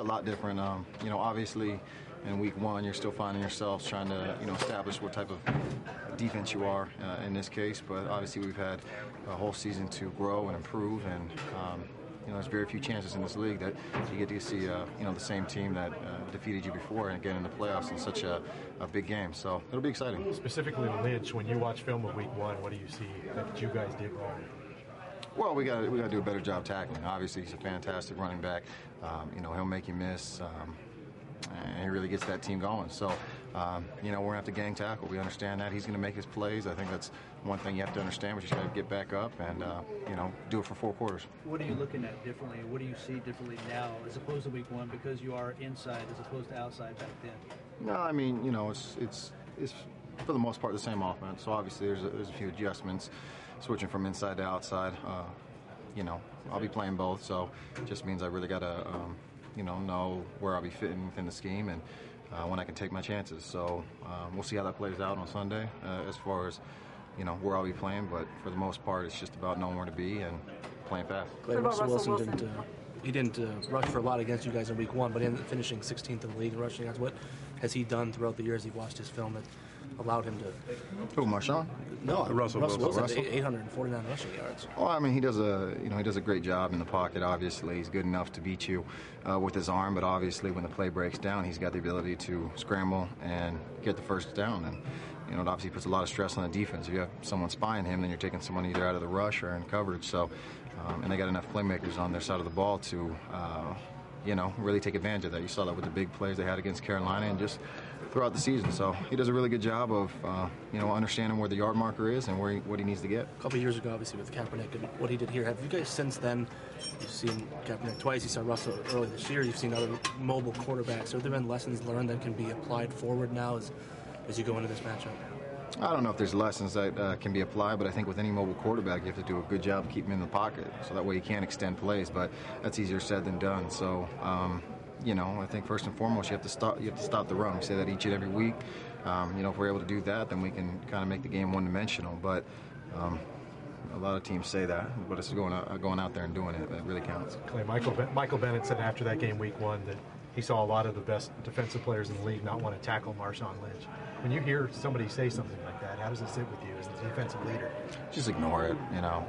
lot different. Obviously, in week one, you're still finding yourselves trying to, establish what type of defense you are in this case. But obviously, we've had a whole season to grow and improve, and there's very few chances in this league that you get to see, the same team that defeated you before and get in the playoffs in such a big game. So it'll be exciting. Specifically, Lynch, when you watch film of week one, what do you see that you guys did wrong? Well, we got to do a better job tackling. Obviously, he's a fantastic running back. He'll make you miss, and he really gets that team going. So, we're going to have to gang tackle. We understand that. He's going to make his plays. I think that's one thing you have to understand, but you just got to get back up and, do it for 4 quarters. What are you looking at differently? What do you see differently now as opposed to week one because you are inside as opposed to outside back then? No, I mean, it's for the most part the same offense. So obviously there's a few adjustments, switching from inside to outside. I'll be playing both, so it just means I really got to, know where I'll be fitting within the scheme and when I can take my chances. So we'll see how that plays out on Sunday as far as, where I'll be playing. But for the most part, it's just about knowing where to be and playing fast. Russell Wilson didn't rush for a lot against you guys in week one, but ended up finishing 16th in the league in rushing yards. What has he done throughout the years? He watched his film that allowed him to. Who, Marshawn? No, Russell Wilson. 849 rushing yards. Well, I mean, he does a great job in the pocket. Obviously, he's good enough to beat you with his arm. But obviously, when the play breaks down, he's got the ability to scramble and get the first down. And it obviously puts a lot of stress on the defense. If you have someone spying him, then you're taking someone either out of the rush or in coverage. So, and they got enough playmakers on their side of the ball to, really take advantage of that. You saw that with the big plays they had against Carolina and just throughout the season. So he does a really good job of, understanding where the yard marker is and what he needs to get. A couple of years ago, obviously, with Kaepernick and what he did here, have you guys since then, you've seen Kaepernick twice, you saw Russell early this year, you've seen other mobile quarterbacks. Have there been lessons learned that can be applied forward now as you go into this matchup? I don't know if there's lessons that can be applied, but I think with any mobile quarterback, you have to do a good job of keeping him in the pocket, so that way you can extend plays. But that's easier said than done. So, I think first and foremost, you have to stop the run. We say that each and every week. If we're able to do that, then we can kind of make the game one-dimensional. But a lot of teams say that, but it's going out there and doing it that really counts. Clay, Michael Bennett said after that game week one that he saw a lot of the best defensive players in the league not want to tackle Marshawn Lynch. When you hear somebody say something like that, how does it sit with you as the defensive leader? Just ignore it,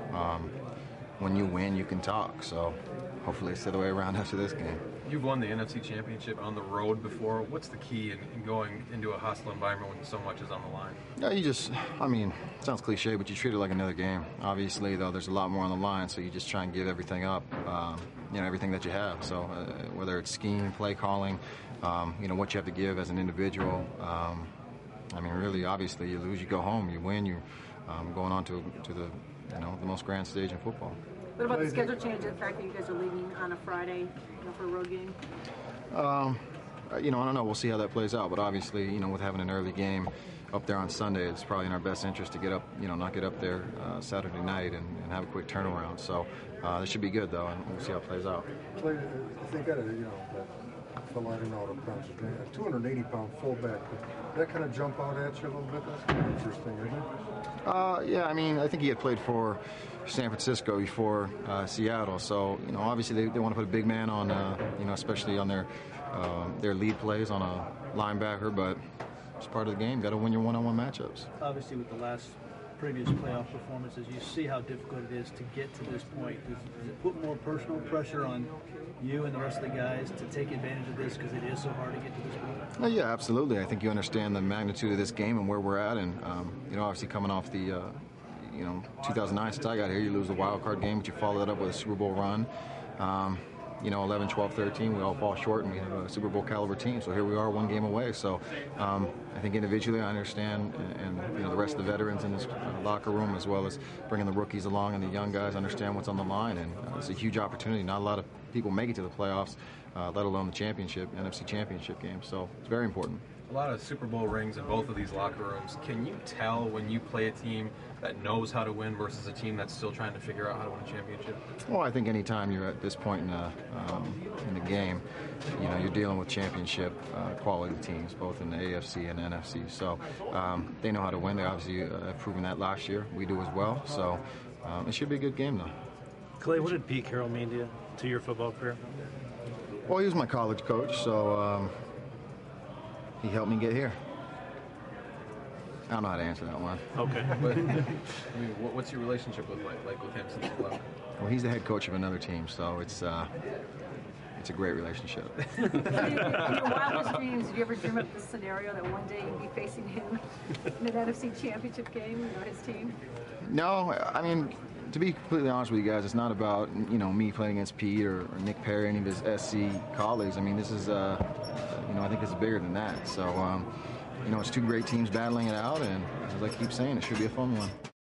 When you win, you can talk. So hopefully it's the other way around after this game. You've won the NFC Championship on the road before. What's the key in going into a hostile environment when so much is on the line? Yeah, it sounds cliche, but you treat it like another game. Obviously, though, there's a lot more on the line, so you just try and give everything up, everything that you have. So whether it's scheme, play calling, what you have to give as an individual. Really, obviously, you lose, you go home. You win, you're going on to the most grand stage in football. What about the schedule change, the fact that you guys are leaving on a Friday for a road game? I don't know. We'll see how that plays out. But obviously, with having an early game up there on Sunday, it's probably in our best interest to get up, not get up there Saturday night and have a quick turnaround. So this should be good, though, and we'll see how it plays out. They got that fellow, I don't know what pounds a 280-pound fullback. Did that kind of jump out at you a little bit? That's kind of interesting, isn't it? Yeah, I think he had played for San Francisco before Seattle, so obviously they want to put a big man on, especially on their lead plays on a linebacker, but it's part of the game. Got to win your one-on-one matchups. Obviously, with the last previous playoff performances, you see how difficult it is to get to this point. Does it put more personal pressure on you and the rest of the guys to take advantage of this because it is so hard to get to this point? Yeah, absolutely. I think you understand the magnitude of this game and where we're at, and obviously coming off the 2009 since I got here, you lose the wild card game, but you follow that up with a Super Bowl run. 11, 12, 13, we all fall short, and we have a Super Bowl caliber team. So here we are, one game away. So I think individually I understand, and the rest of the veterans in this locker room, as well as bringing the rookies along and the young guys, understand what's on the line. And it's a huge opportunity. Not a lot of people make it to the playoffs, let alone the NFC Championship game. So it's very important. A lot of Super Bowl rings in both of these locker rooms. Can you tell when you play a team that knows how to win versus a team that's still trying to figure out how to win a championship? Well, I think any time you're at this point in the game, you're dealing with championship quality teams, both in the AFC and NFC. So they know how to win. They obviously have proven that last year. We do as well. So it should be a good game, though. Clay, what did Pete Carroll mean to your football career? Well, he was my college coach, so he helped me get here. I don't know how to answer that one. Okay. But, I mean, what's your relationship with him since you left? Well, he's the head coach of another team, so it's a great relationship. In your wildest dreams, did you ever dream up this scenario that one day you'd be facing him in an NFC Championship game, his team? No, I mean, to be completely honest with you guys, it's not about me playing against Pete or Nick Perry, any of his SC colleagues. I mean, this is I think it's bigger than that. So it's two great teams battling it out, and as I keep saying, it should be a fun one.